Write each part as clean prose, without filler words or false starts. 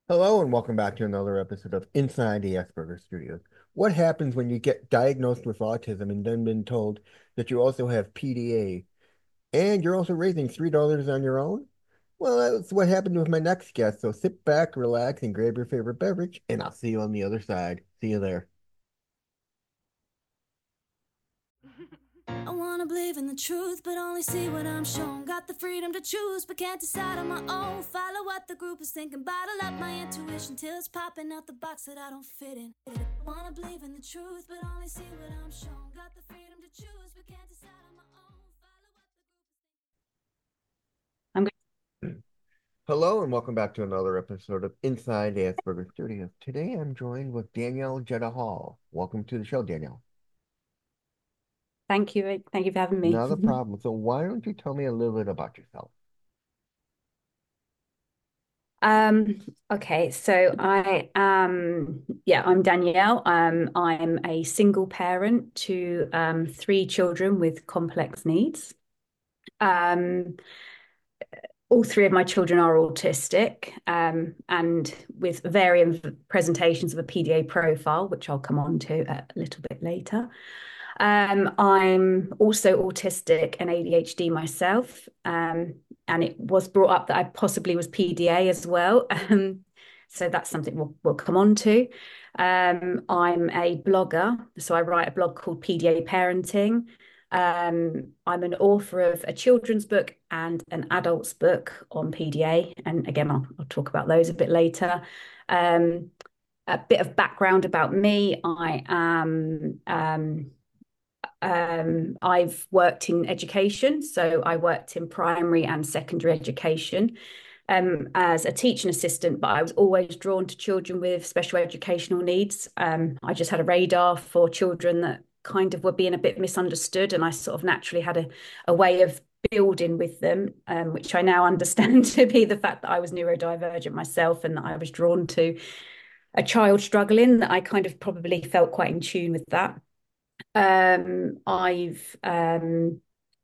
Hello and welcome back to another episode of Inside the Asperger Studios. What happens when you get diagnosed with autism and then been told that you also have PDA and you're also raising $3 on your own? Well, that's what happened with my next guest. So sit back, relax, and grab your favorite beverage, and I'll see you on the other side. See you there. I wanna believe in the truth, but only see what I'm shown. Got the freedom to choose, but can't decide on my own. Follow what the group is thinking, bottle up my intuition till it's popping out the box that I don't fit in. I wanna believe in the truth, but only see what I'm shown. Got the freedom to choose, but can't decide on my own. Follow what the group is thinking. I'm good. Hello and welcome back to another episode of Inside the Asperger Studios. Today I'm joined with Danielle Jetta Hall. Welcome to the show, Danielle. Thank you. Thank you for having me. Not a problem. So why don't you tell me a little bit about yourself? Um, okay, so I'm Danielle. I'm a single parent to three children with complex needs. Um, all three of my children are autistic, and with varying presentations of a PDA profile, which I'll come on to a little bit later. I'm also autistic and ADHD myself, and it was brought up that I possibly was PDA as well. So that's something we'll come on to. I'm a blogger, so I write a blog called PDA Parenting. I'm an author of a children's book and an adult's book on PDA, and again, I'll talk about those a bit later. Um, a bit of background about me: I've worked in education, so I worked in primary and secondary education as a teaching assistant, but I was always drawn to children with special educational needs. I just had a radar for children that kind of were being a bit misunderstood, and I sort of naturally had a way of building with them, which I now understand to be the fact that I was neurodivergent myself and that I was drawn to a child struggling, that I kind of probably felt quite in tune with that. Um, I've um,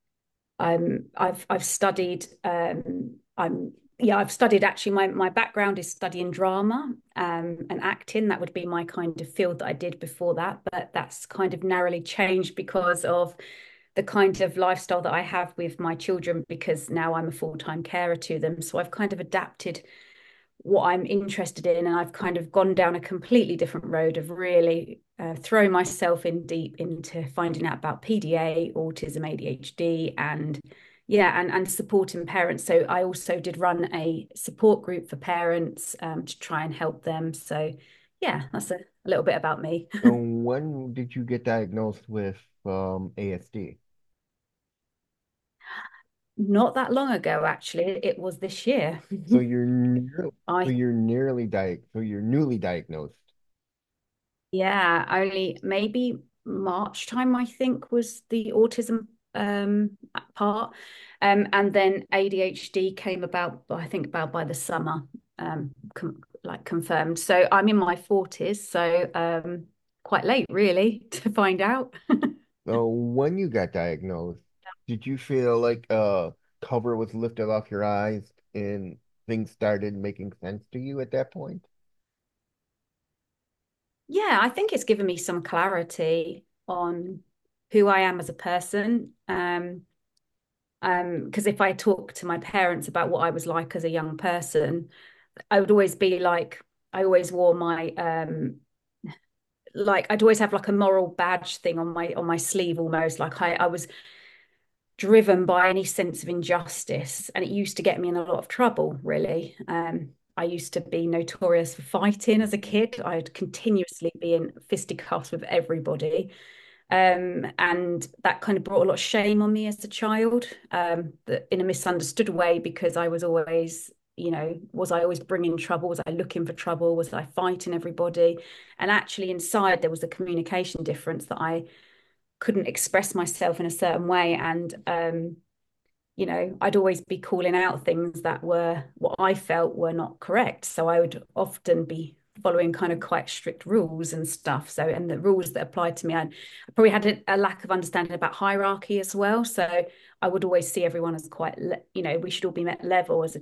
I've studied I've studied actually my background is studying drama and acting. That would be my kind of field that I did before that, but that's kind of narrowly changed because of the kind of lifestyle that I have with my children, because now I'm a full-time carer to them. So I've kind of adapted what I'm interested in, and I've kind of gone down a completely different road of really throwing myself in deep into finding out about PDA, autism, ADHD, and yeah, and supporting parents. So I also did run a support group for parents to try and help them. So yeah, that's a little bit about me. And when did you get diagnosed with ASD? Not that long ago, actually. It was this year. So you're near, so I you're nearly so you're newly diagnosed. Yeah, only maybe March time, I think, was the autism part. And then ADHD came about, I think, about by the summer, like confirmed. So I'm in my 40s, so quite late really to find out. So when you got diagnosed, did you feel like a cover was lifted off your eyes and things started making sense to you at that point? Yeah, I think it's given me some clarity on who I am as a person. Because if I talk to my parents about what I was like as a young person, I would always be like, I always wore my like I'd always have like a moral badge thing on my sleeve, almost like I was driven by any sense of injustice, and it used to get me in a lot of trouble, really. I used to be notorious for fighting as a kid. I'd continuously be in fisticuffs with everybody. And that kind of brought a lot of shame on me as a child, that in a misunderstood way, because I was always, was I always bringing trouble? Was I looking for trouble? Was I fighting everybody? And actually, inside, there was a communication difference that I couldn't express myself in a certain way. And, I'd always be calling out things that were what I felt were not correct. So I would often be following kind of quite strict rules and stuff. So, and the rules that applied to me, I probably had a lack of understanding about hierarchy as well. So I would always see everyone as quite, we should all be met level as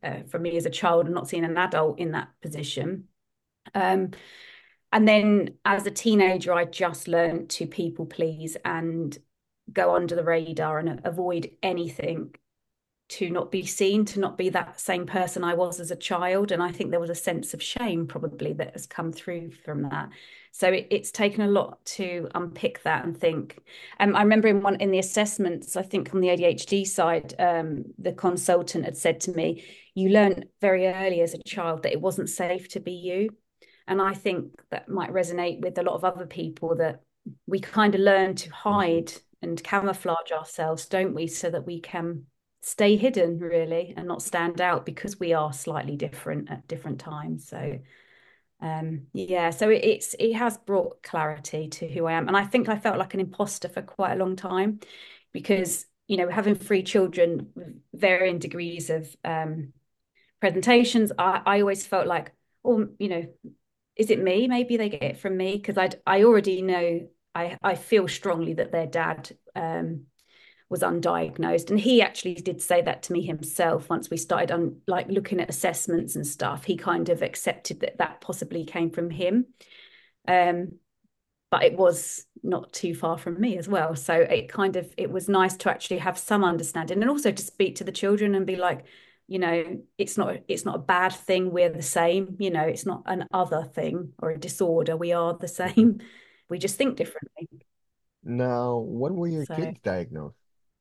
from me as a child and not seeing an adult in that position. Um, and then as a teenager, I just learned to people please and go under the radar and avoid anything, to not be seen, to not be that same person I was as a child. And I think there was a sense of shame probably that has come through from that. So it's taken a lot to unpick that and think. I remember in the assessments, I think on the ADHD side, the consultant had said to me, "You learn very early as a child that it wasn't safe to be you." And I think that might resonate with a lot of other people, that we kind of learn to Mhm. hide and camouflage ourselves, don't we, so that we can stay hidden really and not stand out because we are slightly different at different times. So yeah, so it has brought clarity to who I am. And I think I felt like an imposter for quite a long time because, you know, having three children with varying degrees of presentations, I always felt like, oh, you know, is it me? Maybe they get it from me because I already know, I feel strongly that their dad was undiagnosed, and he actually did say that to me himself once we started on like looking at assessments and stuff. He kind of accepted that that possibly came from him, um, but it was not too far from me as well. So it was nice to actually have some understanding and also to speak to the children and be like, you know, it's not a bad thing, we're the same, you know, it's not an other thing or a disorder, we are the Mhm. same, we just think differently. Now, when were your So, kids diagnosed?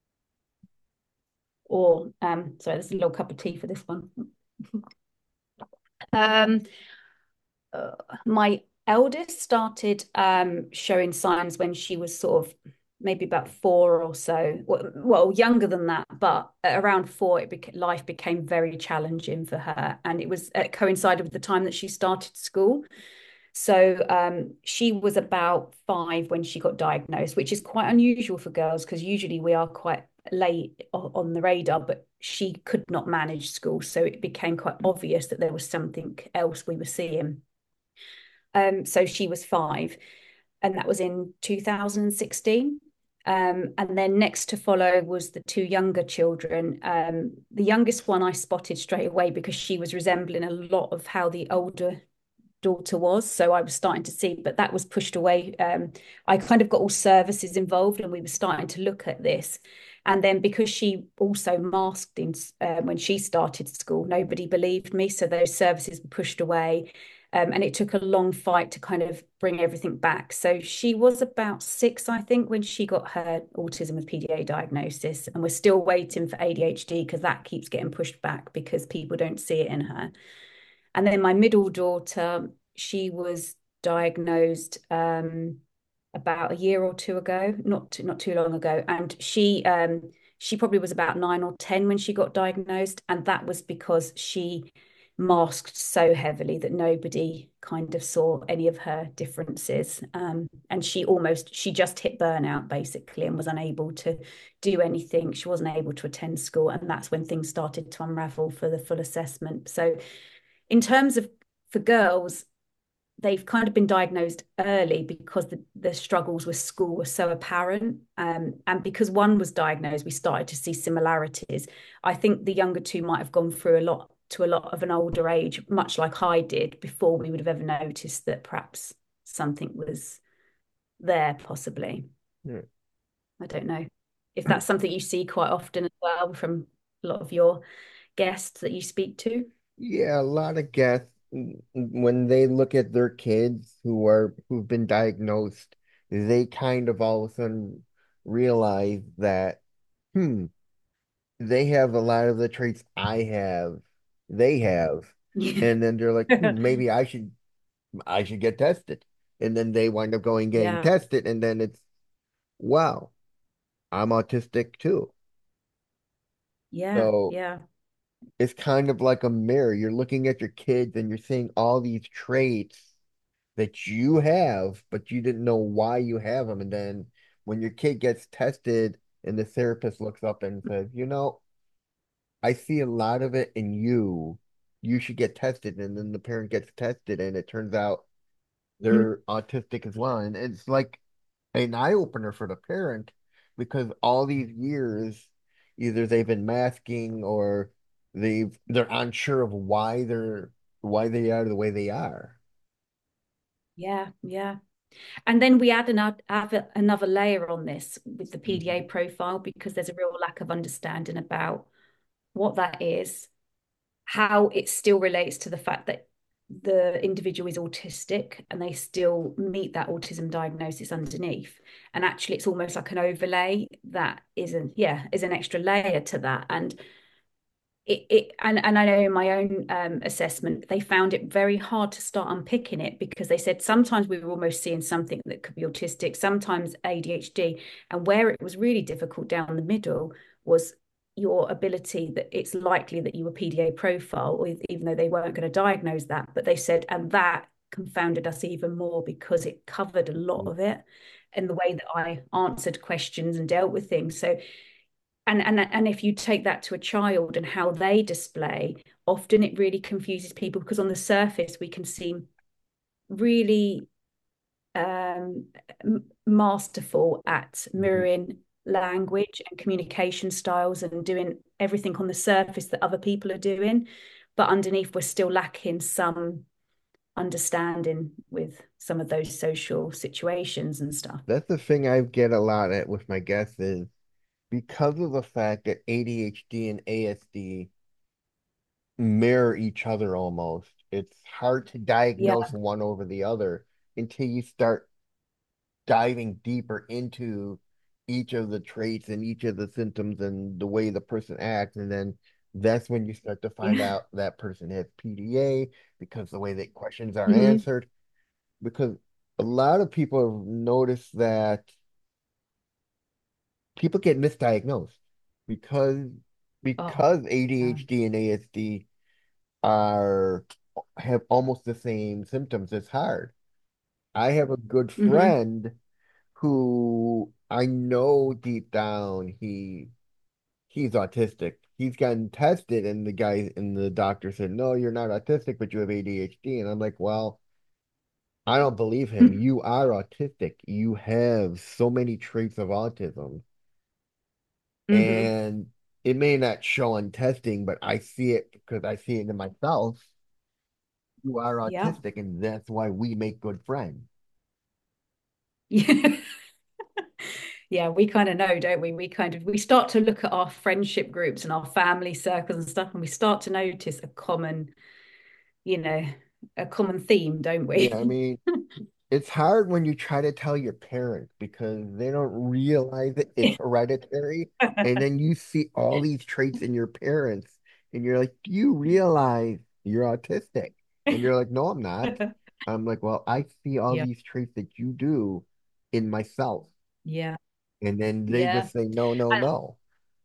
or sorry, there's a little cup of tea for this one. um uh, my eldest started showing signs when she was sort of maybe about four or so. Well, younger than that, but at around four, life became very challenging for her, and it coincided with the time that she started school. So she was about five when she got diagnosed, which is quite unusual for girls because usually we are quite late on the radar, but she could not manage school. So it became quite obvious that there was something else we were seeing. So she was five, and that was in 2016. And then next to follow was the two younger children. The youngest one I spotted straight away because she was resembling a lot of how the older daughter was. So I was starting to see, but that was pushed away. I kind of got all services involved and we were starting to look at this. And then because she also masked in when she started school, nobody believed me. So those services were pushed away. And it took a long fight to kind of bring everything back. So she was about six, I think, when she got her autism with PDA diagnosis. And we're still waiting for ADHD because that keeps getting pushed back because people don't see it in her. And then my middle daughter, she was diagnosed about a year or two ago, not too long ago, and she probably was about 9 or 10 when she got diagnosed, and that was because she masked so heavily that nobody kind of saw any of her differences. And she just hit burnout basically and was unable to do anything. She wasn't able to attend school, and that's when things started to unravel for the full assessment. So in terms of for girls, they've kind of been diagnosed early because the struggles with school were so apparent. And because one was diagnosed, we started to see similarities. I think the younger two might have gone through a lot of an older age, much like I did, before we would have ever noticed that perhaps something was there, possibly. Yeah. I don't know if that's something you see quite often as well from a lot of your guests that you speak to. Yeah, a lot of guests when they look at their kids who've been diagnosed, they kind of all of a sudden realize that, hmm, they have a lot of the traits they have, Yeah. and then they're like, maybe I should get tested, and then they wind up going getting Yeah. tested, and then it's wow, I'm autistic too. Yeah. So Yeah. it's kind of like a mirror. You're looking at your kids and you're seeing all these traits that you have, but you didn't know why you have them. And then when your kid gets tested and the therapist looks up and says, you know, I see a lot of it in you. You should get tested. And then the parent gets tested and it turns out Mhm. they're autistic as well. And it's like an eye opener for the parent because all these years, either they've been masking or they're unsure of why they are the way they are. Yeah, yeah. And then we add another layer on this with the PDA Mhm. profile because there's a real lack of understanding about what that is, how it still relates to the fact that the individual is autistic and they still meet that autism diagnosis underneath. And actually, it's almost like an overlay that is an extra layer to that. And and I know in my own assessment, they found it very hard to start unpicking it because they said sometimes we were almost seeing something that could be autistic, sometimes ADHD, and where it was really difficult down the middle was your ability that it's likely that you were PDA profile, or even though they weren't going to diagnose that, but they said, and that confounded us even more because it covered a lot of it in the way that I answered questions and dealt with things. So and if you take that to a child and how they display, often it really confuses people because on the surface we can seem really masterful at Mhm. mirroring language and communication styles and doing everything on the surface that other people are doing, but underneath we're still lacking some understanding with some of those social situations and stuff. That's the thing I get a lot at with my guests is because of the fact that ADHD and ASD mirror each other almost. It's hard to Yeah. diagnose one over the other until you start diving deeper into each of the traits and each of the symptoms and the way the person acts. And then that's when you start to find Yeah. out that person has PDA because the way that questions are Hmm. answered. Because a lot of people have noticed that people get misdiagnosed because Oh, yeah. ADHD and ASD are have almost the same symptoms. It's hard. I have a good Hmm. friend who I know deep down he's autistic. He's gotten tested and the doctor said, "No, you're not autistic, but you have ADHD." And I'm like, "Well, I don't believe him. You are autistic. You have so many traits of autism." Hmm. And it may not show on testing, but I see it because I see it in myself. You are Yeah. autistic, and that's why we make good friends. Yeah. Yeah, we kind of know, don't we? We start to look at our friendship groups and our family circles and stuff, and we start to notice you know, a common theme, don't Yeah, we? I mean, it's hard when you try to tell your parents because they don't realize that it's hereditary. And then you see all these traits in your parents, and you're like, "Do you realize you're autistic?" And you're like, "No, I'm not." I'm like, "Well, I see all Yeah, these traits that you do in myself." yeah, And then they yeah. just say, "No, no, no."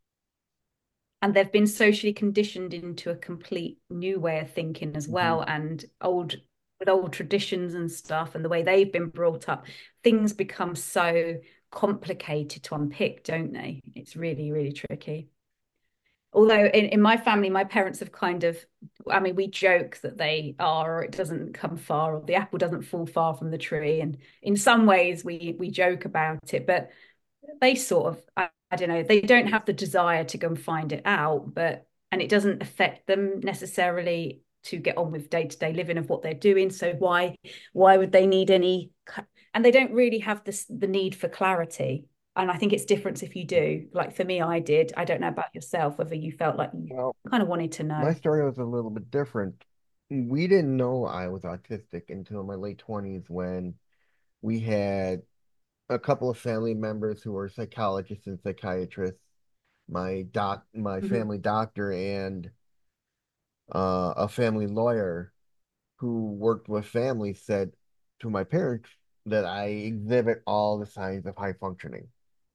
And they've been socially conditioned into a complete new way of thinking as Mhm. well, and old traditions and stuff, and the way they've been brought up, things become so complicated to unpick, don't they? It's really, really tricky. Although in my family, my parents have kind of, I mean, we joke that they are, or it doesn't come far, or the apple doesn't fall far from the tree. And in some ways, we joke about it, but they sort of, I don't know, they don't have the desire to go and find it out, and it doesn't affect them necessarily to get on with day-to-day living of what they're doing. So why would they need any, and they don't really have the need for clarity. And I think it's different if you do. Like for me, I did. I don't know about yourself, whether you felt like you Well, kind of wanted to my know. story was a little bit different. We didn't know I was autistic until my late 20s when we had a couple of family members who were psychologists and psychiatrists, my Hmm. family doctor and a family lawyer who worked with families said to my parents that I exhibit all the signs of high functioning.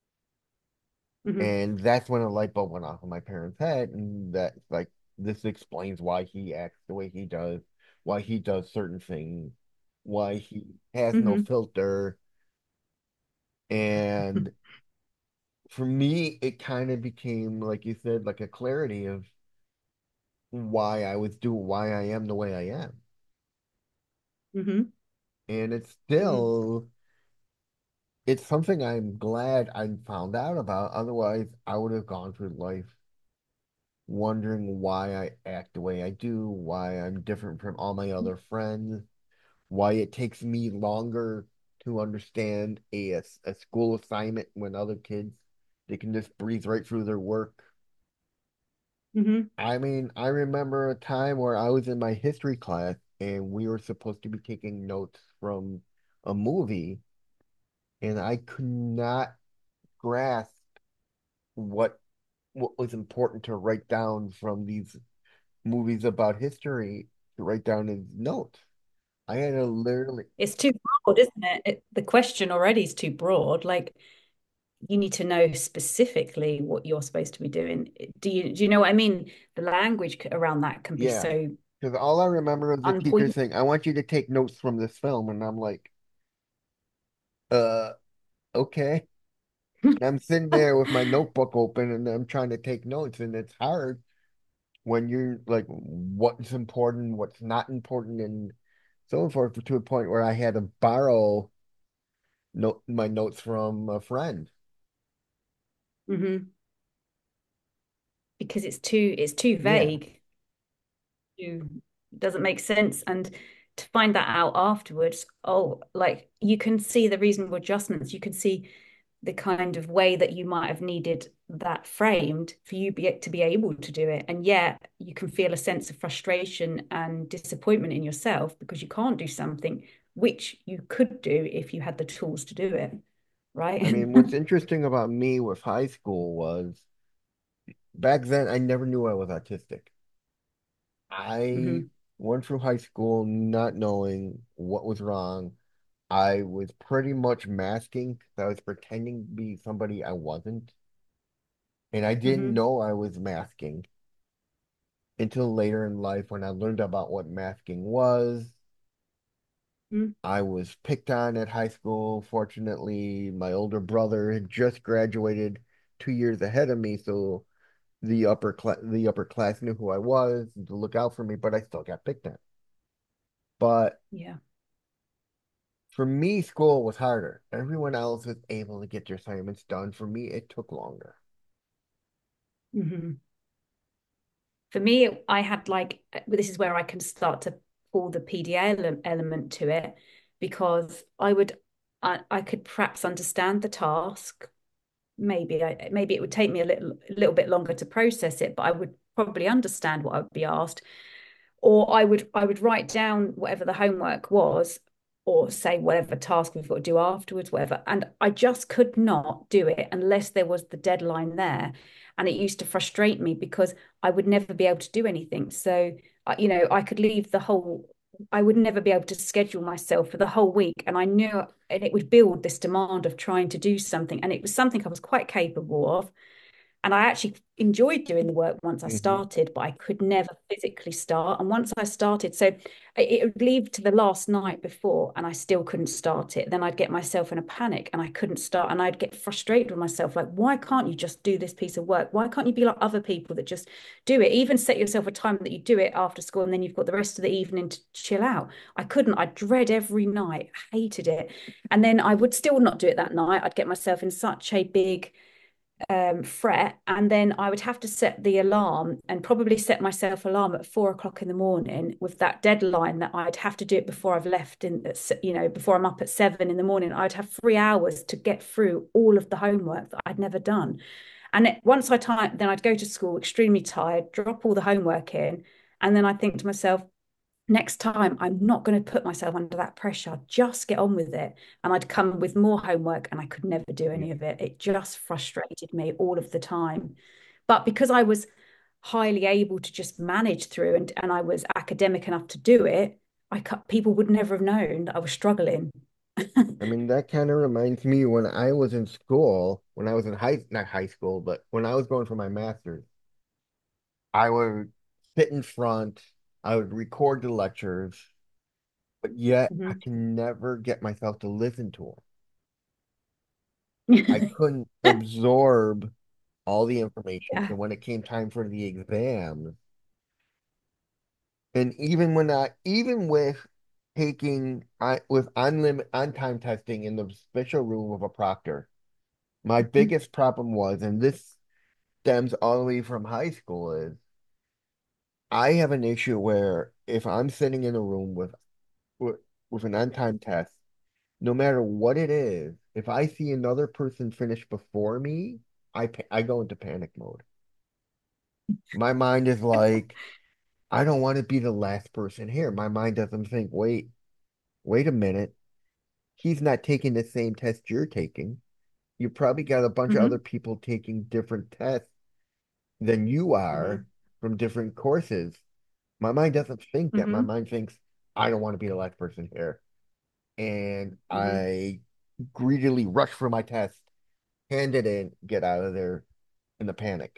Hmm. And that's when a light bulb went off in my parents' head, and that like this explains why he acts the way he does, why he does certain things, why he has no Hmm. filter. And for me, it kind of became, like you said, like a clarity of why I am the way I am. Hmm. And Hmm. it's something I'm glad I found out about. Otherwise, I would have gone through life wondering why I act the way I do, why I'm different from all my other friends, why it takes me longer to understand a school assignment when other kids they can just breeze right through their work. Hmm. I mean, I remember a time where I was in my history class and we were supposed to be taking notes from a movie, and I could not grasp what what was important to write down from these movies about history to write down as notes. I had to literally, It's too broad, isn't it? The question already is too broad. Like you need to know specifically what you're supposed to be doing. Do you know what I mean? The language around that can be yeah, so because all I remember is the teacher unpointed. saying, "I want you to take notes from this film," and I'm like, uh, okay. And I'm sitting there with my notebook open and I'm trying to take notes, and it's hard when you're like, what's important, what's not important, and so forth, to a point where I had to borrow my notes from a friend. Hmm. Because it's too Yeah. vague. It doesn't make sense. And to find that out afterwards, oh, like you can see the reasonable adjustments. You can see the kind of way that you might have needed that framed for you to be able to do it. And yet you can feel a sense of frustration and disappointment in yourself because you can't do something which you could do if you had the tools to do it, I right? mean, what's interesting about me with high school was back then I never knew I was autistic. I Hmm. went through high school not knowing what was wrong. I was pretty much masking because I was pretending to be somebody I wasn't. And I didn't Hmm. know I was masking until later in life when I learned about what masking was. Hmm. I was picked on at high school. Fortunately, my older brother had just graduated 2 years ahead of me, so the upper class knew who I was to look out for me, but I still got picked on. But Yeah. for me, school was harder. Everyone else was able to get their assignments done. For me, it took longer. Hmm. For me, I had like, this is where I can start to pull the PDA element to it because I could perhaps understand the task. Maybe it would take me a little bit longer to process it, but I would probably understand what I would be asked. Or I would write down whatever the homework was, or say whatever task we've got to do afterwards, whatever. And I just could not do it unless there was the deadline there. And it used to frustrate me because I would never be able to do anything. So, I could leave I would never be able to schedule myself for the whole week. And I knew, and it would build this demand of trying to do something. And it was something I was quite capable of. And I actually enjoyed doing the work once I Hmm. started, but I could never physically start. And once I started, so it would leave to the last night before, and I still couldn't start it. Then I'd get myself in a panic and I couldn't start. And I'd get frustrated with myself like, why can't you just do this piece of work? Why can't you be like other people that just do it? Even set yourself a time that you do it after school and then you've got the rest of the evening to chill out. I couldn't. I dread every night, hated it. And then I would still not do it that night. I'd get myself in such a big fret, and then I would have to set the alarm and probably set myself alarm at 4 o'clock in the morning with that deadline that I'd have to do it before I've left before I'm up at 7 in the morning. I'd have 3 hours to get through all of the homework that I'd never done. And once then I'd go to school extremely tired, drop all the homework in, and then I think to myself, next time I'm not going to put myself under that pressure. Just get on with it. And I'd come with more homework and I could never do Yeah. any of it. It just frustrated me all of the time. But because I was highly able to just manage through and I was academic enough to do it, people would never have known that I was struggling. I mean, that kind of reminds me when I was in school, when I was in not high school, but when I was going for my master's, I would sit in front, I would record the lectures, but yet I Mhm. can never get myself to listen to them. I couldn't absorb all the information. Yeah. So when it came time for the exam, and even with with unlimited on time testing in the special room of a proctor, my biggest problem was, and this stems all the way from high school is I have an issue where if I'm sitting in a room with, with an on-time test, no matter what it is, if I see another person finish before me, I go into panic mode. My mind is like, I don't want to be the last person here. My mind doesn't think, wait a minute. He's not taking the same test you're taking. You probably got a bunch of other Hmm. people taking different tests than you are Hmm. from different courses. My mind doesn't think that. My Hmm. mind thinks, I don't want to be the last person here. And Hmm. I greedily rush for my test, hand it in, get out of there in the panic.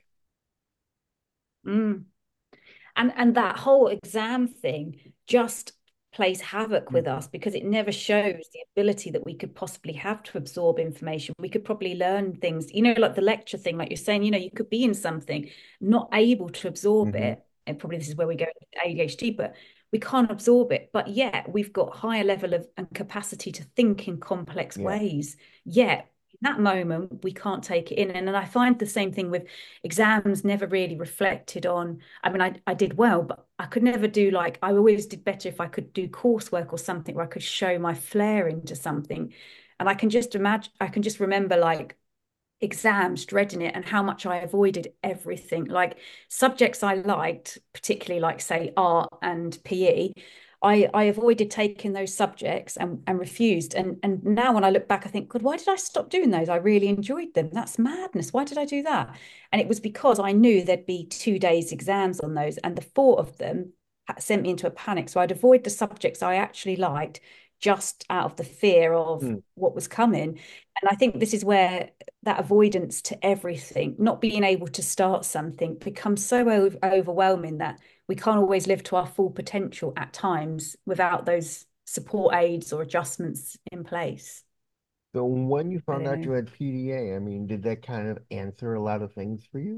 Mm. And that whole exam thing just plays havoc with Mhm. us because it never shows the ability that we could possibly have to absorb information. We could probably learn things, like the lecture thing, like you're saying, you could be in something not able to absorb Mhm. it, and probably this is where we go with ADHD, but we can't absorb it, but yet we've got higher level of and capacity to think in complex Yeah. ways, yet in that moment we can't take it in. And I find the same thing with exams never really reflected on. I mean, I did well, but I could never do, like, I always did better if I could do coursework or something where I could show my flair into something. And I can just remember like exams, dreading it, and how much I avoided everything. Like subjects I liked, particularly like say art and PE, I avoided taking those subjects and refused. And now when I look back, I think, God, why did I stop doing those? I really enjoyed them. That's madness. Why did I do that? And it was because I knew there'd be 2 days exams on those, and the thought of them sent me into a panic. So I'd avoid the subjects I actually liked just out of the fear of Hmm. what was coming. And I think this is where that avoidance to everything, not being able to start something, becomes so overwhelming that we can't always live to our full potential at times without those support aids or adjustments in place. So when you I found don't out know. you had PDA, I mean, did that kind of answer a lot of things for you?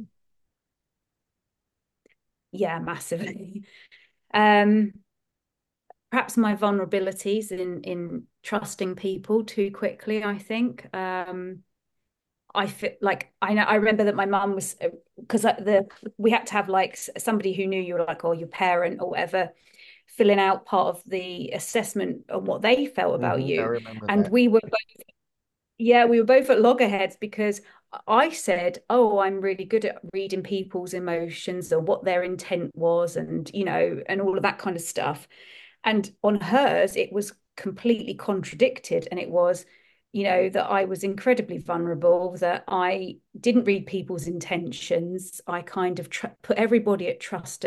Yeah, massively. Um, Perhaps my vulnerabilities in trusting people too quickly, I think. I feel like I know. I remember that my mum was, because the we had to have like somebody who knew you, like, or your parent or whatever, filling out part of the assessment on what they felt about I you. remember And that. we were both, yeah, we were both at loggerheads because I said, "Oh, I'm really good at reading people's emotions or what their intent was, and and all of that kind of stuff." And on hers, it was completely contradicted. And it was, that I was incredibly vulnerable, that I didn't read people's intentions. I kind of put everybody at trust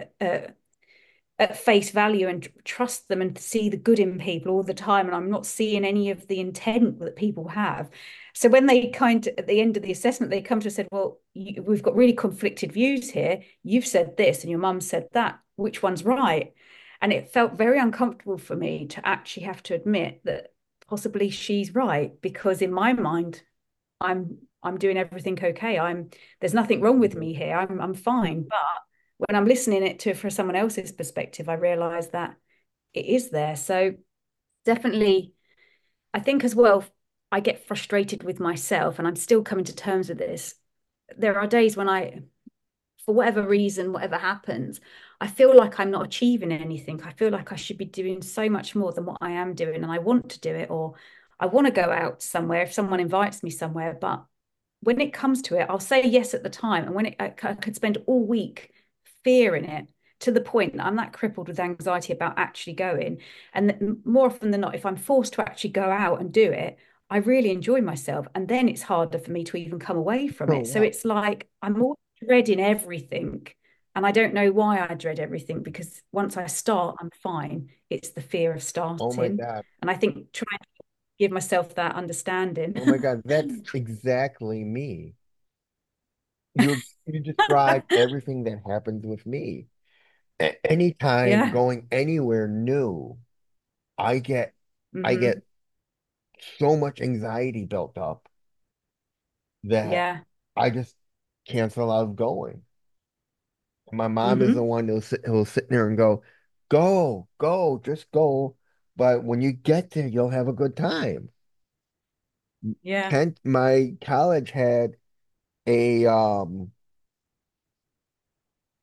at face value and trust them and see the good in people all the time. And I'm not seeing any of the intent that people have. So when they kind of, at the end of the assessment, they come to us and said, well, we've got really conflicted views here. You've said this and your mum said that. Which one's right? And it felt very uncomfortable for me to actually have to admit that possibly she's right, because in my mind, I'm doing everything okay. There's nothing wrong with Mhm. me here. I'm fine. But when I'm listening it to for someone else's perspective, I realize that it is there. So definitely, I think as well, I get frustrated with myself, and I'm still coming to terms with this. There are days when for whatever reason, whatever happens, I feel like I'm not achieving anything. I feel like I should be doing so much more than what I am doing, and I want to do it, or I want to go out somewhere if someone invites me somewhere. But when it comes to it, I'll say yes at the time. And I could spend all week fearing it to the point that I'm that crippled with anxiety about actually going. And more often than not, if I'm forced to actually go out and do it, I really enjoy myself. And then it's harder for me to even come away from So it. So yeah. it's like I'm all dreading everything. And I don't know why I dread everything, because once I start, I'm fine. It's the fear of Oh my starting. God. And I think trying to give myself that understanding. Oh my God. That's exactly me. You described everything that happens with me. Anytime Yeah. going anywhere new, I get I Hmm. get so much anxiety built up that Yeah. I just cancel out of going. My mom is the Hmm. one who'll sit there and go, go, just go. But when you get there, you'll have a good time. Yeah. Kent, my college had a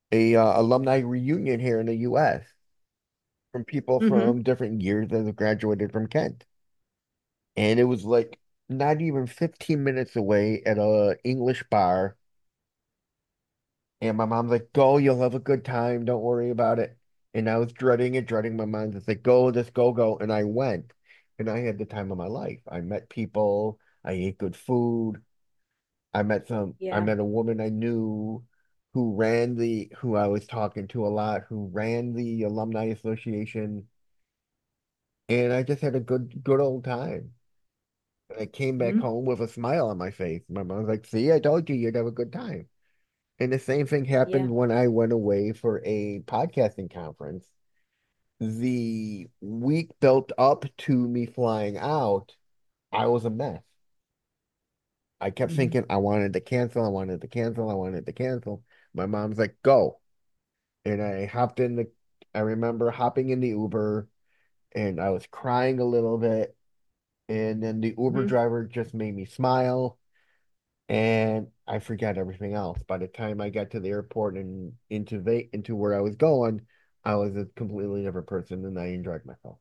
a alumni reunion here in the U.S. from people Hmm. from different years that have graduated from Kent. And it was like not even 15 minutes away at a English bar. And my mom's like, go, you'll have a good time. Don't worry about it. And I was dreading it, dreading my mind. It's like, go, just go, go. And I went. And I had the time of my life. I met people. I ate good food. I Yeah, met a woman I knew who I was talking to a lot, who ran the Alumni Association. And I just had a good old time. And I came back hmm, home with a smile on my face. My mom's like, see, I told you you'd have a good time. And the same thing yeah, happened when I went away for a podcasting conference. The week built up to me flying out, I was a mess. I kept hmm, thinking I wanted to cancel, I wanted to cancel, I wanted to cancel. My mom's like, go. And I remember hopping in the Uber and I was crying a little bit. And then the Uber hmm. driver just made me smile and I forgot everything else. By the time I got to the airport and into where I was going, I was a completely different person and I enjoyed myself.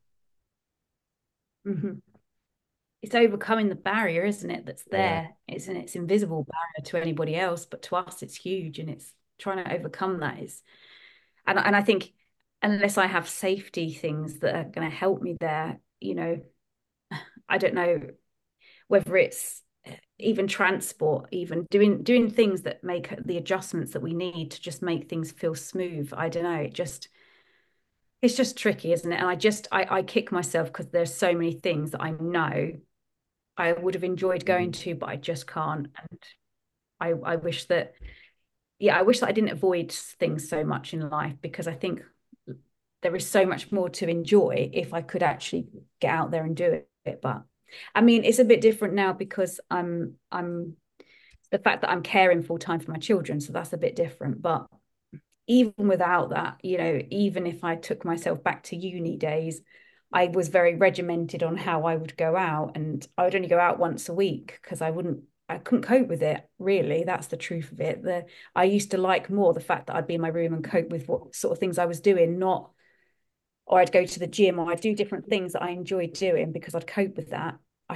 Hmm. It's overcoming the barrier, isn't it? That's Yeah. there. It's invisible barrier to anybody else, but to us, it's huge, and it's trying to overcome that is. And I think unless I have safety things that are going to help me there, I don't know whether it's even transport, even doing things that make the adjustments that we need to just make things feel smooth. I don't know. It's just tricky, isn't it? And I kick myself because there's so many things that I know I would have enjoyed going Mhm. to, but I just can't. And I wish that, yeah, I wish that I didn't avoid things so much in life because I think there is so much more to enjoy if I could actually get out there and do it. But I mean, it's a bit different now because I'm the fact that I'm caring full time for my children, so that's a bit different. But even without that, even if I took myself back to uni days, I was very regimented on how I would go out, and I would only go out once a week because I couldn't cope with it, really. That's the truth of it. I used to like more the fact that I'd be in my room and cope with what sort of things I was doing, not, or I'd go to the gym or I'd do different things that I enjoyed doing because I'd cope with that.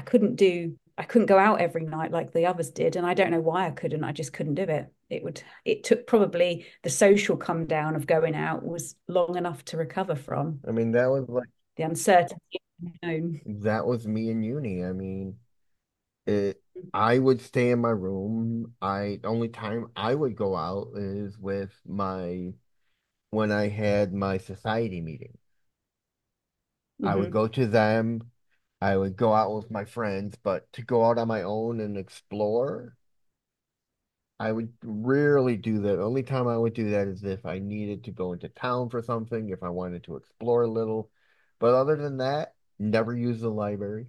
I couldn't go out every night like the others did. And I don't know why I couldn't. I just couldn't do it. It took probably the social come down of going out was long enough to recover from I mean, the uncertainty of the unknown. that was me in uni. I mean, it I would stay in my room. Only time I would go out is with my when I had my society meeting. I would Mm-hmm. go to them. I would go out with my friends, but to go out on my own and explore, I would rarely do that. The only time I would do that is if I needed to go into town for something, if I wanted to explore a little. But other than that, never use the library.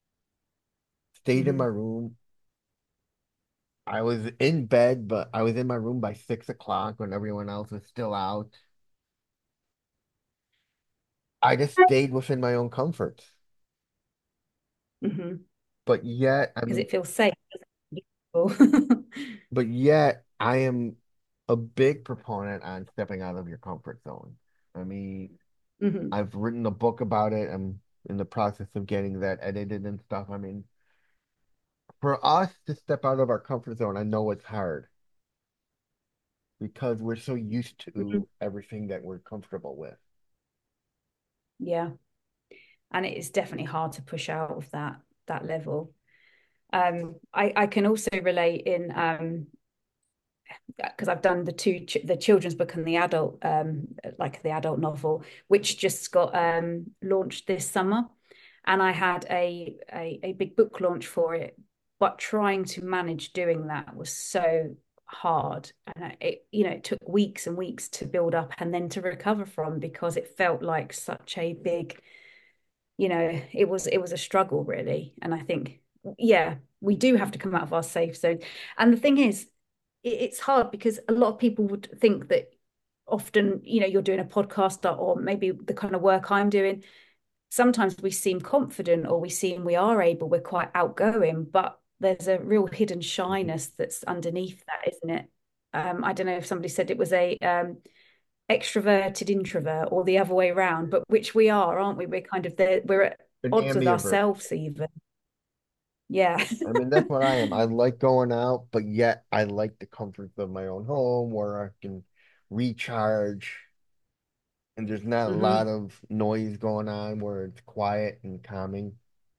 Stayed in my Mm-hmm. room. I was in bed, but I was in my room by 6 o'clock when everyone else was still out. I just stayed within my own comforts. Mm-hmm. But yet, I Because mean, it feels safe, doesn't it? but yet I am a big proponent on stepping out of your comfort zone. I mean, Mm-hmm. I've written a book about it. I'm in the process of getting that edited and stuff. I mean, for us to step out of our comfort zone, I know it's hard because we're so used Mm-hmm. to everything that we're comfortable with. Yeah. And it is definitely hard to push out of that level. I can also relate in because I've done the children's book and the adult like the adult novel, which just got launched this summer, and I had a big book launch for it, but trying to manage doing that was so hard, and it took weeks and weeks to build up and then to recover from because it felt like such a big, it was a struggle really, and I think yeah, we do have to come out of our safe zone, and the thing is it's hard because a lot of people would think that often, you're doing a podcast or maybe the kind of work I'm doing. Sometimes we seem confident or we are able, we're quite outgoing, but there's a real hidden Mhm. shyness that's underneath that, isn't it? I don't know if somebody said it was a extroverted introvert or the other way around, but which we are, aren't we? We're kind of there, we're at An odds with ambivert. ourselves even. Yeah. I mean, that's what I am. I like going out, but yet I like the comforts of my own home where I can recharge and there's not a lot hmm of noise going on where it's quiet and calming.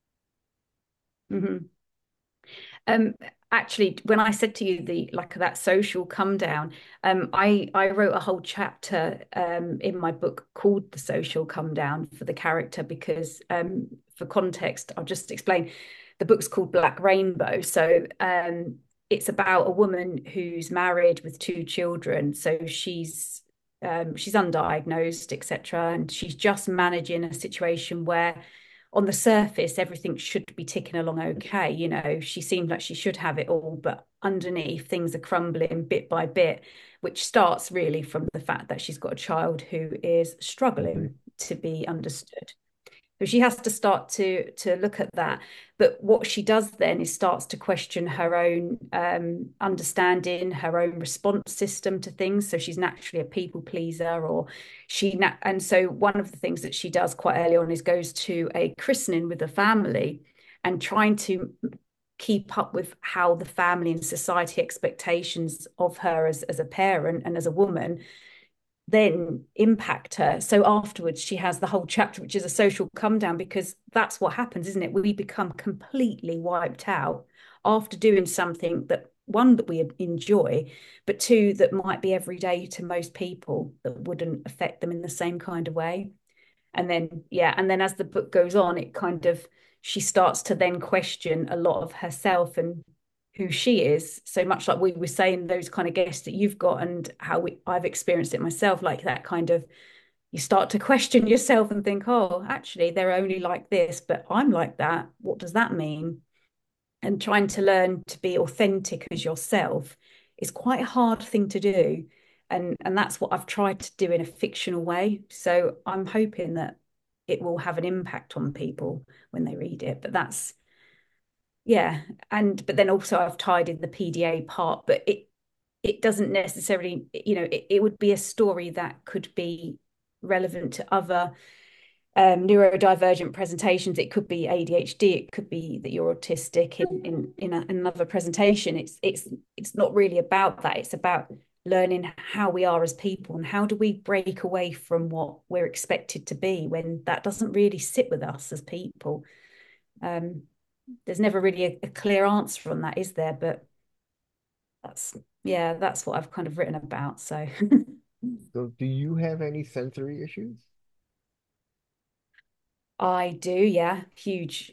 hmm Um, Actually, when I said to you the like that social come down, I wrote a whole chapter in my book called The Social Come Down for the character because for context, I'll just explain. The book's called Black Rainbow, so it's about a woman who's married with two children. So she's undiagnosed, etc., and she's just managing a situation where on the surface, everything should be ticking along okay. You know, she seems like she should have it all, but underneath, things are crumbling bit by bit, which starts really from the fact that she's got a child who is Mhm. struggling to be understood. So she has to start to look at that. But what she does then is starts to question her own understanding, her own response system to things. So she's naturally a people pleaser, or and so one of the things that she does quite early on is goes to a christening with the family and trying to keep up with how the family and society expectations of her as a parent and as a woman then impact her. So afterwards, she has the whole chapter, which is a social come down, because that's what happens, isn't it? We become completely wiped out after doing something that one that we enjoy, but two that might be everyday to most people that wouldn't affect them in the same kind of way. And then, yeah, and then as the book goes on, it kind of she starts to then question a lot of herself and who she is. So much like we were saying, those kind of guests that you've got and how I've experienced it myself, like that kind of you start to question yourself and think, oh, actually, they're only like this, but I'm like that. What does that mean? And trying to learn to be authentic as yourself is quite a hard thing to do. And that's what I've tried to do in a fictional way. So I'm hoping that it will have an impact on people when they read it. But that's yeah. And but then also I've tied in the PDA part, but it doesn't necessarily, it would be a story that could be relevant to other neurodivergent presentations. It could be ADHD. It could be that you're autistic in another presentation. It's not really about that. It's about learning how we are as people and how do we break away from what we're expected to be when that doesn't really sit with us as people. Um, there's never really a clear answer on that, is there? But that's yeah, that's what I've kind of written about. So So, do you have any sensory issues? I do, yeah, huge.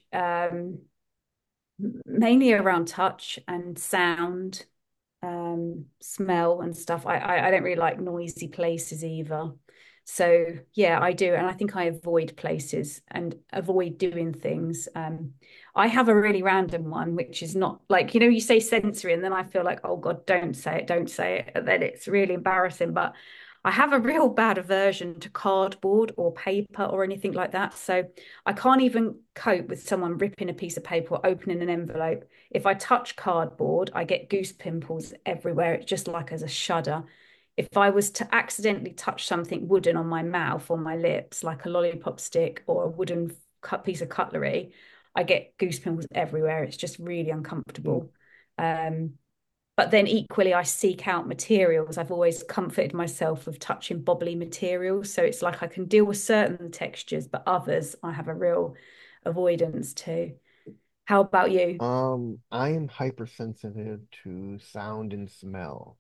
Mainly around touch and sound, smell and stuff. I don't really like noisy places either. So yeah, I do, and I think I avoid places and avoid doing things. I have a really random one, which is not like you say sensory, and then I feel like, oh God, don't say it, and then it's really embarrassing. But I have a real bad aversion to cardboard or paper or anything like that. So I can't even cope with someone ripping a piece of paper or opening an envelope. If I touch cardboard, I get goose pimples everywhere. It's just like as a shudder. If I was to accidentally touch something wooden on my mouth or my lips, like a lollipop stick or a wooden cut piece of cutlery, I get goose pimples everywhere. It's just really Hmm. uncomfortable. Um, but then equally, I seek out materials. I've always comforted myself with touching bobbly materials. So it's like I can deal with certain textures, but others I have a real avoidance to. How about you? I am hypersensitive to sound and smell.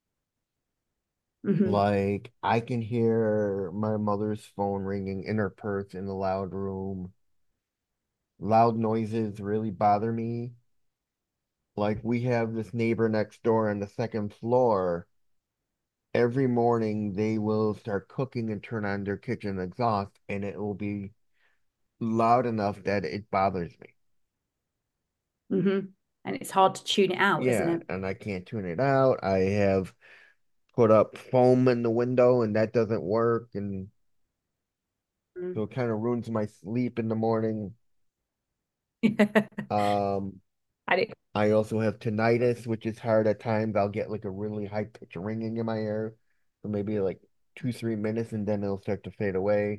hmm Like I can hear my mother's phone ringing in her purse in the loud room. Loud noises really bother me. Like we have this neighbor next door on the second floor. Every morning they will start cooking and turn on their kitchen exhaust, and it will be loud enough that it bothers me. hmm And it's hard to tune it out, isn't Yeah, it? and I can't tune it out. I have put up foam in the window, and that doesn't work, and Mm. so it kind of ruins my sleep in the morning. Yeah. Um, I do. I also have tinnitus, which is hard at times. I'll get like a really high pitch ringing in my ear for maybe like 2, 3 minutes, and then it'll start to fade away.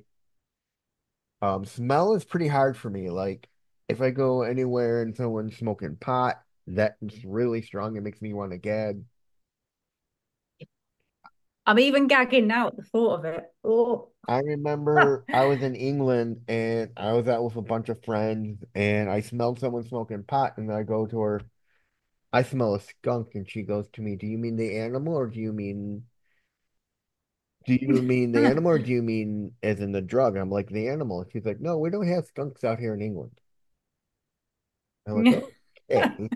Smell is pretty hard for me. Like if I go anywhere and someone's smoking pot, that's really strong. It makes me want to gag. I'm even gagging now at the thought of it. Oh. I remember I was in England and I was out with a bunch of friends and I smelled someone smoking pot and I go to her, I smell a skunk, and she goes to me, do you mean the animal or do you mean the animal or do you mean as in the drug? I'm like, the animal. And she's like, no, we don't have skunks out here in England. I'm like, okay.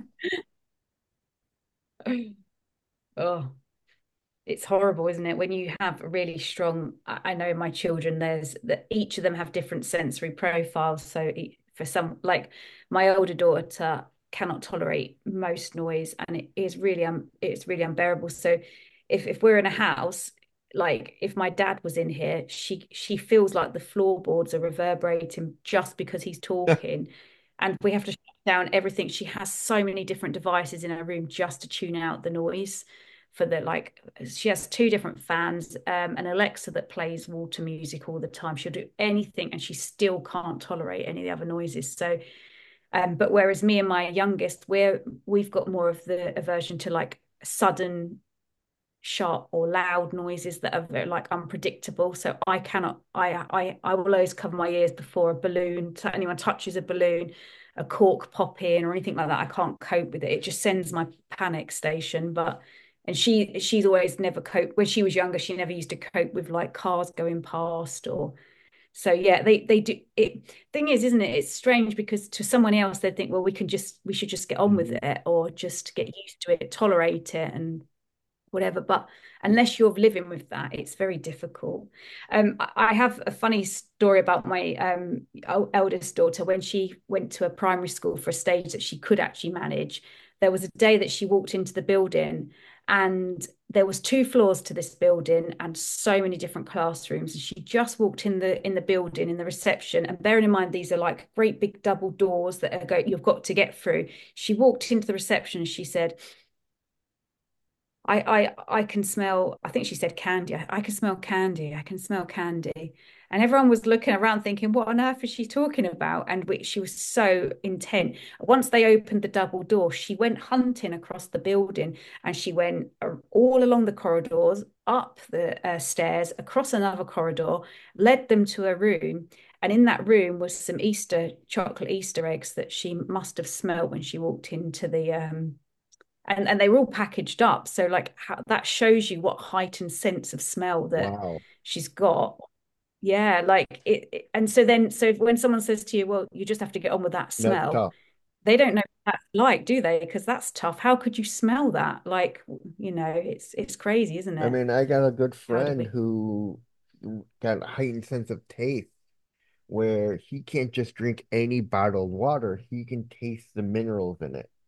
Oh, it's horrible, isn't it? When you have a really strong, I know my children, there's that each of them have different sensory profiles. So for some, like my older daughter cannot tolerate most noise, and it's really unbearable. So if we're in a house, like if my dad was in here, she feels like the floorboards are reverberating just because he's talking, and we have to shut down everything. She has so many different devices in her room just to tune out the noise for the like she has two different fans, an Alexa that plays water music all the time. She'll do anything and she still can't tolerate any of the other noises. So but whereas me and my youngest, we've got more of the aversion to like sudden sharp or loud noises that are very, like unpredictable. So I cannot I will always cover my ears before a balloon, anyone touches a balloon, a cork pop in or anything like that. I can't cope with it. It just sends my panic station. But and she's always never coped when she was younger. She never used to cope with like cars going past or so yeah, they do it. Thing is, isn't it? It's strange because to someone else they'd think, well, we should just get on with Mhm. it or just get used to it, tolerate it, and whatever. But unless you're living with that, it's very difficult. I have a funny story about my eldest daughter when she went to a primary school for a stage that she could actually manage. There was a day that she walked into the building and there was two floors to this building and so many different classrooms, and she just walked in the building in the reception, and bearing in mind these are like great big double doors that you've got to get through. She walked into the reception and she said, I can smell, I think she said candy. I can smell candy. I can smell candy. And everyone was looking around thinking, what on earth is she talking about? And she was so intent. Once they opened the double door, she went hunting across the building and she went all along the corridors, up the stairs, across another corridor, led them to a room. And in that room was some chocolate Easter eggs that she must have smelled when she walked into the and they were all packaged up. So like that shows you what heightened sense of smell that Wow. she's got. Yeah, like and so when someone says to you, well, you just have to get on with that That's smell, tough. they don't know what that's like, do they? Because that's tough. How could you smell that? Like, it's crazy, isn't I it? mean, I got a good How do friend we? who got a heightened sense of taste where he can't just drink any bottled water. He can taste the minerals in it.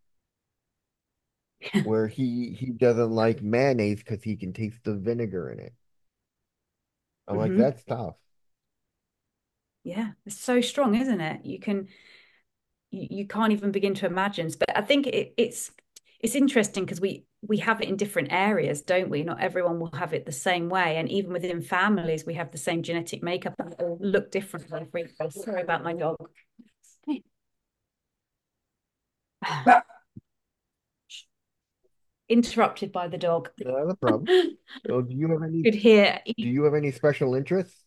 Where he doesn't like mayonnaise because he can taste the vinegar in it. I'm like, Hmm. that's tough. Yeah, it's so strong, isn't it? You can't even begin to imagine. But I think it's interesting because we have it in different areas, don't we? Not everyone will have it the same way, and even within families, we have the same genetic makeup and it all look differently. Sorry about my dog. Interrupted by the dog. Not a problem. So Could hear. do you have any special interests?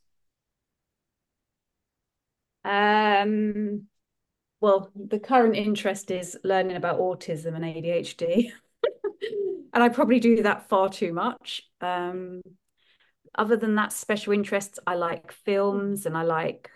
Um, well, the current interest is learning about autism and ADHD. And I probably do that far too much. Other than that, special interests, I like films and I like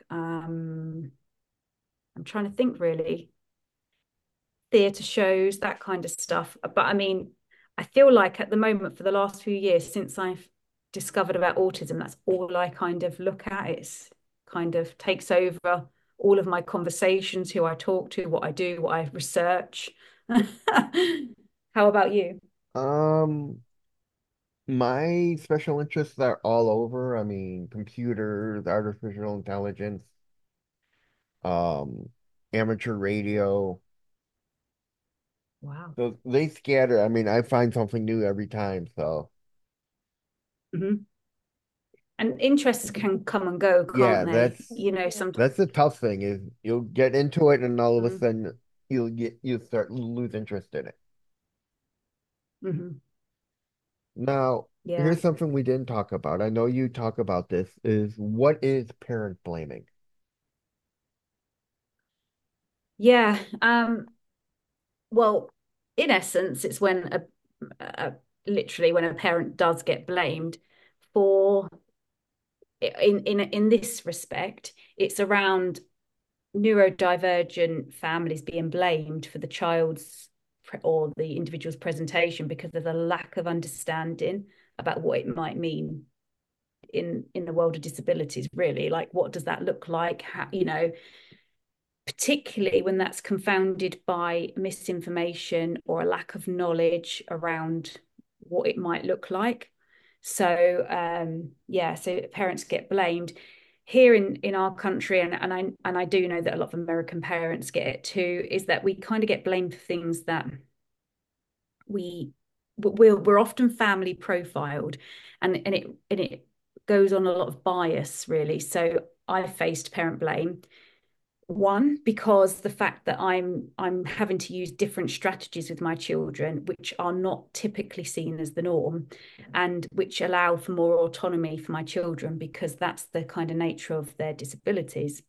I'm trying to think really, theatre shows, that kind of stuff. But I mean, I feel like at the moment for the last few years since I've discovered about autism, that's all I kind of look at. It's kind of takes over all of my conversations, who I talk to, what I do, what I research. How about you? Um, my special interests are all over. I mean, computers, artificial intelligence, um, amateur radio, Wow. So they scatter. I mean, I find something new every time. So Hmm. And interests can come and go, can't yeah, they? that's You know, sometimes. that's the tough thing is you'll get into it and all of a Mm-hmm. sudden you'll start lose interest in it. Mm-hmm. Now, Yeah. here's something we didn't talk about. I know you talk about this, is what is parent blaming? Yeah. Well, in essence, it's when a literally when a parent does get blamed for in this respect, it's around neurodivergent families being blamed for the child's or the individual's presentation because of the lack of understanding about what it might mean in the world of disabilities, really. Like, what does that look like? How, you know, particularly when that's confounded by misinformation or a lack of knowledge around what it might look like. So yeah, so parents get blamed here in our country, and I do know that a lot of American parents get it too, is that we kind of get blamed for things that we we're often family profiled, and it goes on a lot of bias, really. So I faced parent blame, one, because the fact that I'm having to use different strategies with my children, which are not typically seen as the norm, and which allow for more autonomy for my children because that's the kind of nature of their disabilities.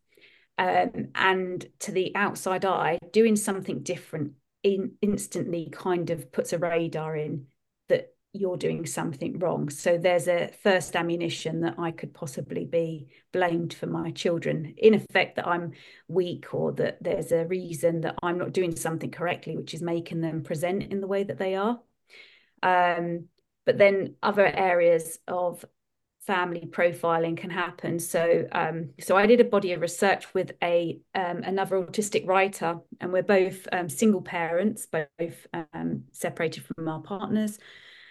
And to the outside eye, doing something different instantly kind of puts a radar in that you're doing something wrong. So there's a first ammunition that I could possibly be blamed for my children, in effect, that I'm weak or that there's a reason that I'm not doing something correctly, which is making them present in the way that they are. Um, but then other areas of family profiling can happen. So I did a body of research with a another autistic writer, and we're both single parents, both separated from our partners,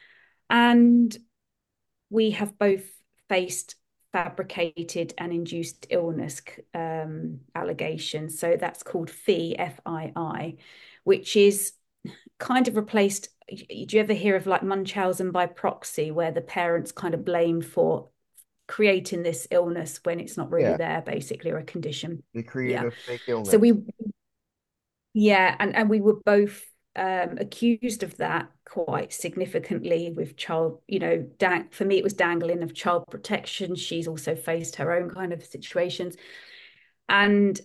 and we have both faced fabricated and induced illness allegations. So that's called FII, which is kind of replaced. Do you ever hear of like Munchausen by proxy, where the parents kind of blamed for creating this illness when it's not really Yeah, there, basically, or a condition? they create Yeah. a fake So illness. yeah, and we were both accused of that quite significantly with child, for me, it was dangling of child protection. She's also faced her own kind of situations. And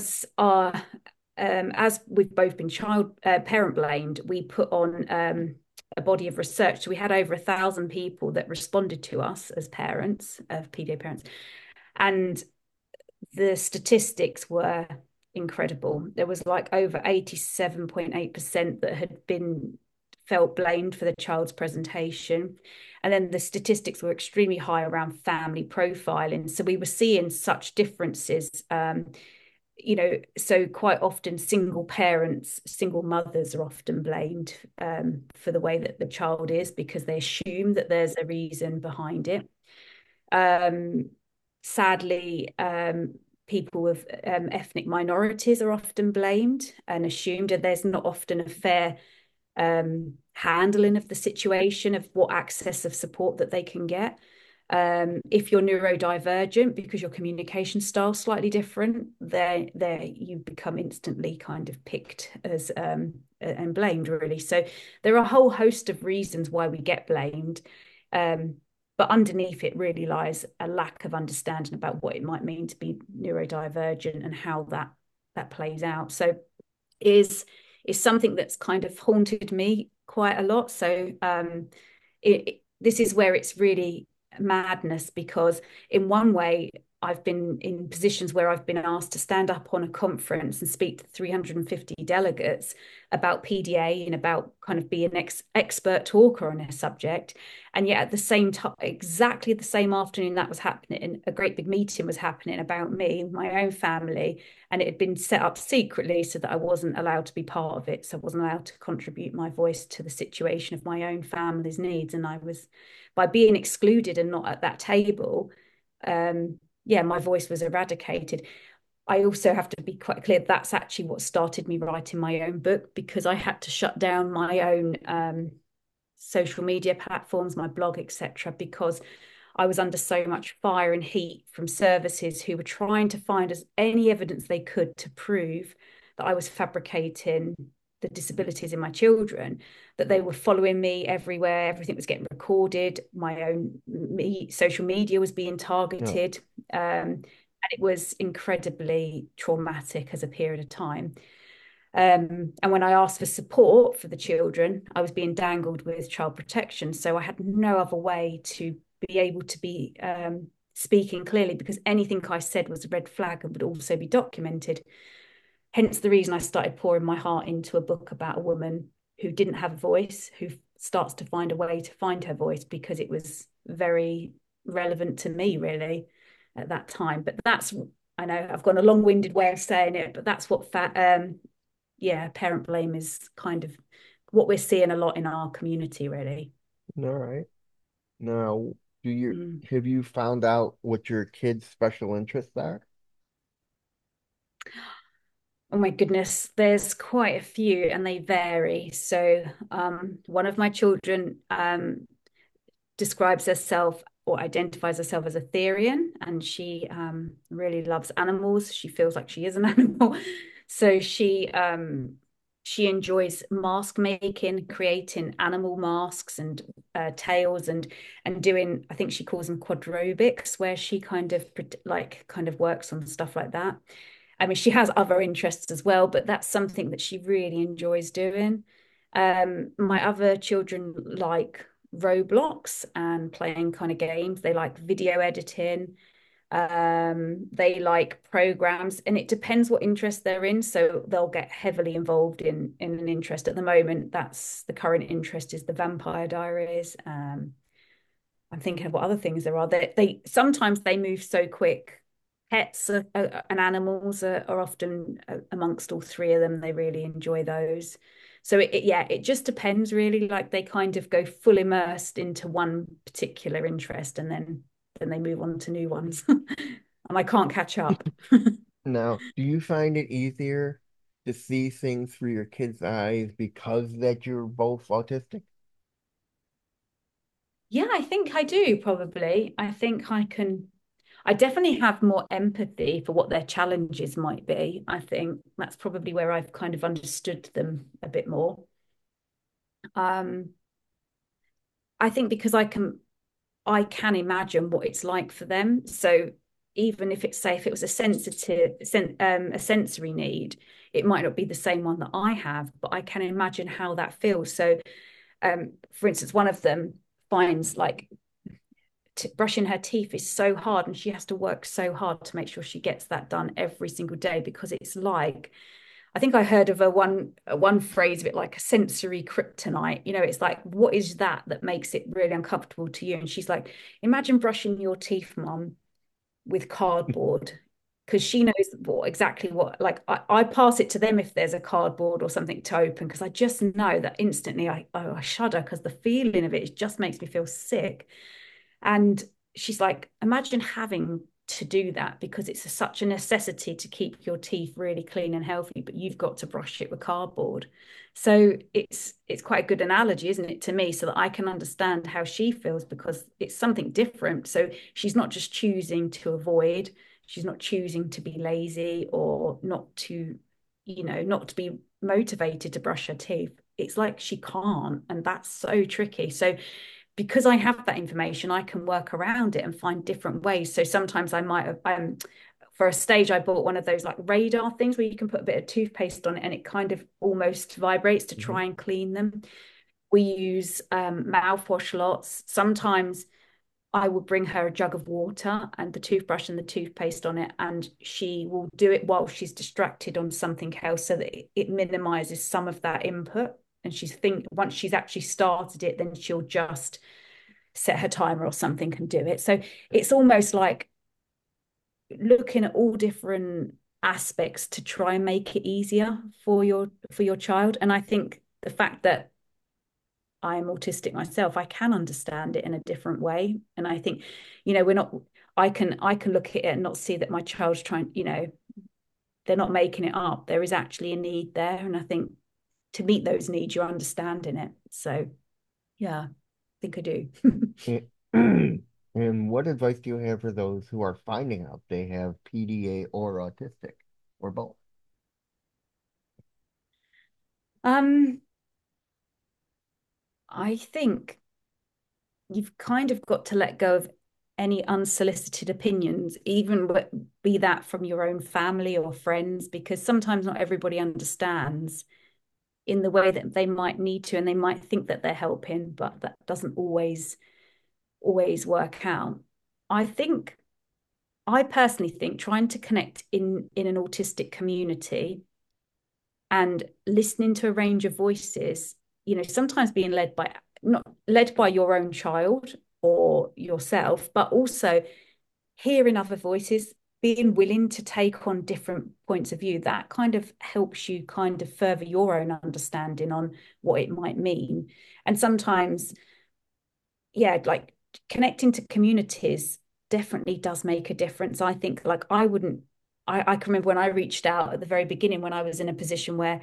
as we've both been child parent blamed, we put on a body of research. So we had over 1,000 people that responded to us as parents, of PDA parents, and the statistics were incredible. There was like over 87.8% that had been felt blamed for the child's presentation. And then the statistics were extremely high around family profiling. So we were seeing such differences. So quite often single parents, single mothers are often blamed for the way that the child is because they assume that there's a reason behind it. Um, Sadly, people with ethnic minorities are often blamed and assumed, and there's not often a fair handling of the situation of what access of support that they can get. If you're neurodivergent because your communication style is slightly different, there you become instantly kind of picked as and blamed, really. So there are a whole host of reasons why we get blamed. But underneath it really lies a lack of understanding about what it might mean to be neurodivergent and how that plays out. So is something that's kind of haunted me quite a lot. So this is where it's really madness, because in one way I've been in positions where I've been asked to stand up on a conference and speak to 350 delegates about PDA and about kind of be an expert talker on a subject. And yet at the same time, exactly the same afternoon that was happening, a great big meeting was happening about me, my own family, and it had been set up secretly so that I wasn't allowed to be part of it. So I wasn't allowed to contribute my voice to the situation of my own family's needs. And I was, by being excluded and not at that table, yeah, my voice was eradicated. I also have to be quite clear that's actually what started me writing my own book, because I had to shut down my own social media platforms, my blog, etc., because I was under so much fire and heat from services who were trying to find us any evidence they could to prove that I was fabricating the disabilities in my children, that they were following me everywhere. Everything was getting recorded. My own social media was being No. targeted. And it was incredibly traumatic as a period of time. And when I asked for support for the children, I was being dangled with child protection. So I had no other way to be able to be speaking clearly, because anything I said was a red flag and would also be documented. Hence the reason I started pouring my heart into a book about a woman who didn't have a voice, who starts to find a way to find her voice, because it was very relevant to me, really, at that time. But that's, I know I've got a long-winded way of saying it, but that's what yeah, parent blame is kind of what we're seeing a lot in our community, really. All right. Now, do you Mm. have you found out what your kids' special interests are? Oh my goodness, there's quite a few and they vary. So, one of my children describes herself or identifies herself as a Therian, and she really loves animals. She feels like she is an animal. So she enjoys mask making, creating animal masks and tails, and doing, I think she calls them quadrobics, where she kind of works on stuff like that. I mean, she has other interests as well, but that's something that she really enjoys doing. My other children like Roblox and playing kind of games. They like video editing. They like programs, and it depends what interest they're in. So they'll get heavily involved in an interest. At the moment, that's the current interest is the Vampire Diaries. I'm thinking of what other things there are. They sometimes they move so quick. Pets and animals are often amongst all three of them. They really enjoy those. So yeah, it just depends really. Like they kind of go full immersed into one particular interest, and then they move on to new ones, and I can't catch up. Now, do you find it easier to see things through your kids' eyes because that you're both autistic? Yeah, I think I do probably. I think I definitely have more empathy for what their challenges might be. I think that's probably where I've kind of understood them a bit more. Um, I think because I can imagine what it's like for them. So even if it's, say, if it was a sensory need, it might not be the same one that I have, but I can imagine how that feels. So for instance, one of them finds like brushing her teeth is so hard, and she has to work so hard to make sure she gets that done every single day, because it's like, I think I heard of one phrase of it, like a sensory kryptonite. It's like, what is that makes it really uncomfortable to you? And she's like, imagine brushing your teeth, mum, with cardboard. Because she knows exactly what, like I pass it to them if there's a cardboard or something to open, because I just know that instantly I shudder, because the feeling of it just makes me feel sick. And she's like, imagine having to do that, because it's such a necessity to keep your teeth really clean and healthy, but you've got to brush it with cardboard. So it's quite a good analogy, isn't it, to me, so that I can understand how she feels, because it's something different. So she's not just choosing to avoid, she's not choosing to be lazy or not to be motivated to brush her teeth. It's like she can't, and that's so tricky. So because I have that information, I can work around it and find different ways. So sometimes I might have, for a stage, I bought one of those like radar things where you can put a bit of toothpaste on it and it kind of almost vibrates to Mhm. try and clean them. We use mouthwash lots. Sometimes I will bring her a jug of water and the toothbrush and the toothpaste on it, and she will do it while she's distracted on something else, so that it minimizes some of that input. And once she's actually started it, then she'll just set her timer or something and do it. So it's almost like looking at all different aspects to try and make it easier for your child. And I think the fact that I'm autistic myself, I can understand it in a different way. And I think, we're not, I can look at it and not see that my child's trying, they're not making it up. There is actually a need there. And I think to meet those needs, you're understanding it. So yeah, I think I do. And what advice do you have for those who are finding out they have PDA or autistic or both? um, I think you've kind of got to let go of any unsolicited opinions, even be that from your own family or friends, because sometimes not everybody understands in the way that they might need to, and they might think that they're helping, but that doesn't always work out. I think I personally think trying to connect in an autistic community and listening to a range of voices, sometimes being led by not led by your own child or yourself, but also hearing other voices, being willing to take on different points of view, that kind of helps you kind of further your own understanding on what it might mean. And sometimes, yeah, like connecting to communities definitely does make a difference. I think like I can remember when I reached out at the very beginning when I was in a position where,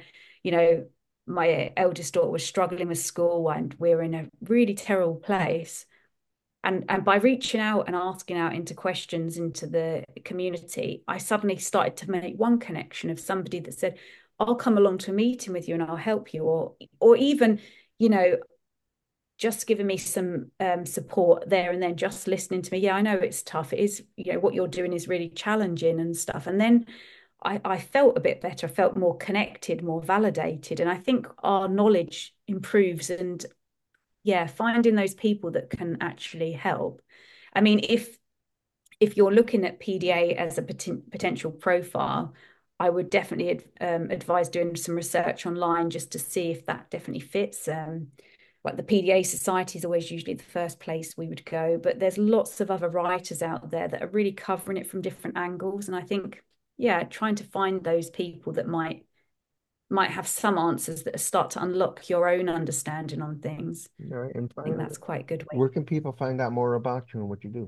my eldest daughter was struggling with school and we were in a really terrible place. And by reaching out and asking out into questions into the community, I suddenly started to make one connection of somebody that said, I'll come along to a meeting with you and I'll help you. Or even, you know, just giving me some support there and then just listening to me. Yeah, I know it's tough. It is, what you're doing is really challenging and stuff. And then I felt a bit better. I felt more connected, more validated. And I think our knowledge improves and yeah, finding those people that can actually help. I mean, if you're looking at PDA as a potential profile, I would definitely advise doing some research online just to see if that definitely fits. Like the PDA Society is always usually the first place we would go, but there's lots of other writers out there that are really covering it from different angles. And I think, yeah, trying to find those people that might have some answers that start to unlock your own understanding on things. All right, and I think finally, that's quite a good way. where can people find out more about you and what you do?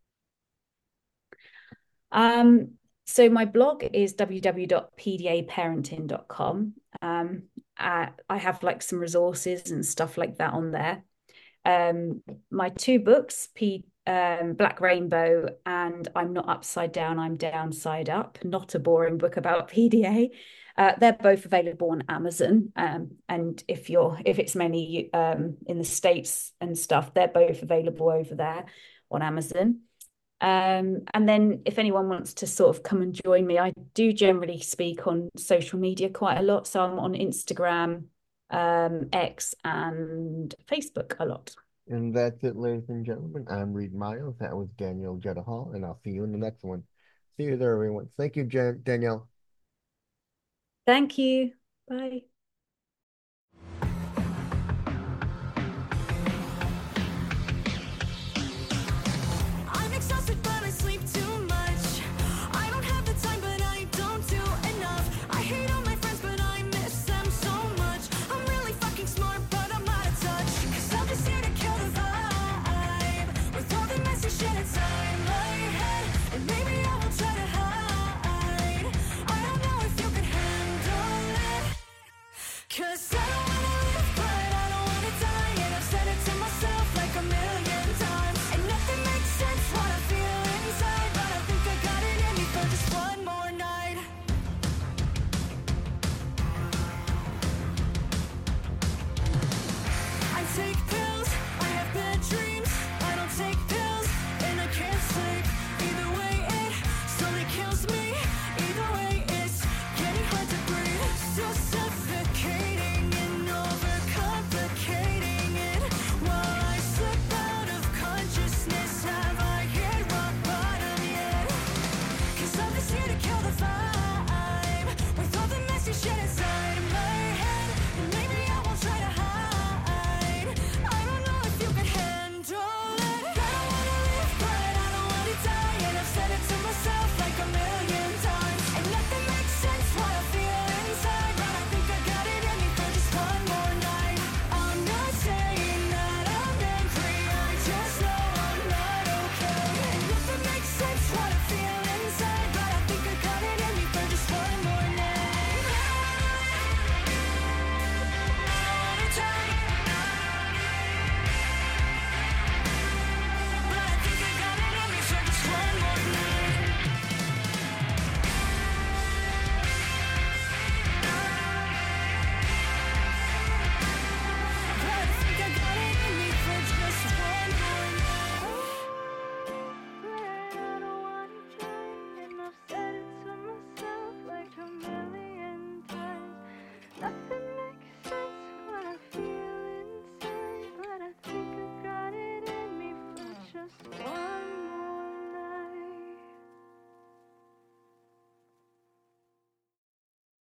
Um, so my blog is www.pdaparenting.com. I have like some resources and stuff like that on there. My two books, Black Rainbow and I'm Not Upside Down, I'm Downside Up, not a boring book about PDA. They're both available on Amazon. And if it's mainly in the States and stuff, they're both available over there on Amazon. And then if anyone wants to sort of come and join me, I do generally speak on social media quite a lot. So I'm on Instagram, X, and Facebook a lot. And that's it, ladies and gentlemen. I'm Reed Miles. That was Danielle Jetta Hall, and I'll see you in the next one. See you there, everyone. Thank you, Danielle. Thank you. Bye.